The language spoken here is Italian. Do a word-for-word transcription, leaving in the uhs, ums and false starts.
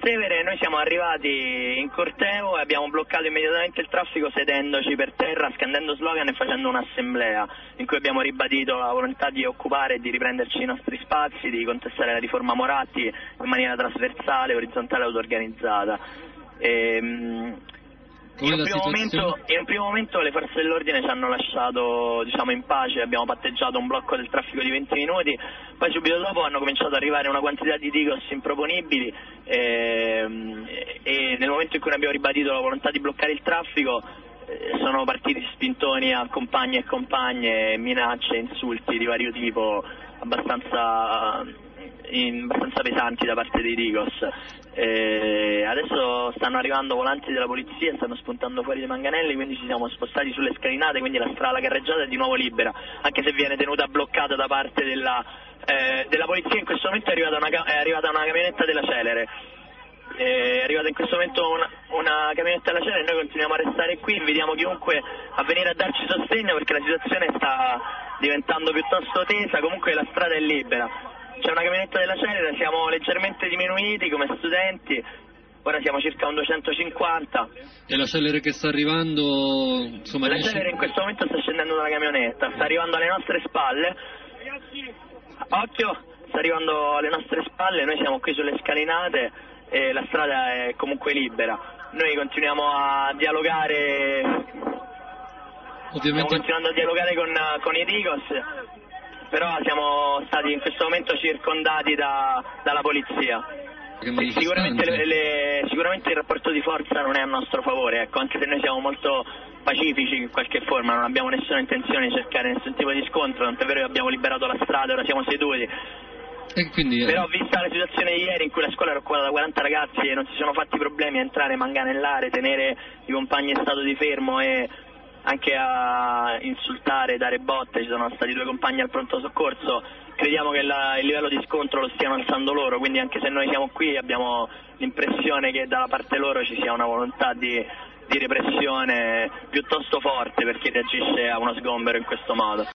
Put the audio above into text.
Trastevere noi siamo arrivati in corteo e abbiamo bloccato immediatamente il traffico sedendoci per terra, scandendo slogan e facendo un'assemblea in cui abbiamo ribadito la volontà di occupare e di riprenderci i nostri spazi, di contestare la riforma Moratti in maniera trasversale, orizzontale e auto-organizzata. E, In un, momento, in un primo momento le forze dell'ordine ci hanno lasciato, diciamo, in pace, abbiamo patteggiato un blocco del traffico di venti minuti, poi subito dopo hanno cominciato ad arrivare una quantità di Digos improponibili e, e nel momento in cui abbiamo ribadito la volontà di bloccare il traffico eh, sono partiti spintoni a compagni e compagne, minacce, insulti di vario tipo abbastanza, in, abbastanza pesanti da parte dei Digos. Eh, adesso stanno arrivando volanti della polizia, stanno spuntando fuori dei manganelli, quindi ci siamo spostati sulle scalinate, quindi la strada carreggiata è di nuovo libera, anche se viene tenuta bloccata da parte della, eh, della polizia. In questo momento è arrivata una, è arrivata una camionetta della Celere, è arrivata in questo momento una, una camionetta della Celere e noi continuiamo a restare qui, invitiamo chiunque a venire a darci sostegno perché la situazione sta diventando piuttosto tesa, comunque la strada è libera. C'è una camionetta della Celere, siamo leggermente diminuiti come studenti, ora siamo circa un duecentocinquanta. E la Celere che sta arrivando, insomma... La riesce... Celere in questo momento sta scendendo dalla camionetta, sta arrivando alle nostre spalle. Occhio, sta arrivando alle nostre spalle, noi siamo qui sulle scalinate e la strada è comunque libera. Noi continuiamo a dialogare, Ovviamente... stiamo continuando a dialogare con, con i Digos, però siamo stati in questo momento circondati da, dalla polizia. Sicuramente, le, le, sicuramente il rapporto di forza non è a nostro favore, ecco, anche se noi siamo molto pacifici in qualche forma, non abbiamo nessuna intenzione di cercare nessun tipo di scontro, tant'è vero che abbiamo liberato la strada, ora siamo seduti. E quindi, eh... Però vista la situazione di ieri in cui la scuola era occupata da quaranta ragazzi e non si sono fatti problemi a entrare, manganellare, tenere i compagni in stato di fermo e anche a insultare, dare botte, ci sono stati due compagni al pronto soccorso, crediamo che la, il livello di scontro lo stiano alzando loro, quindi anche se noi siamo qui abbiamo l'impressione che dalla parte loro ci sia una volontà di, di repressione piuttosto forte per chi reagisce a uno sgombero in questo modo.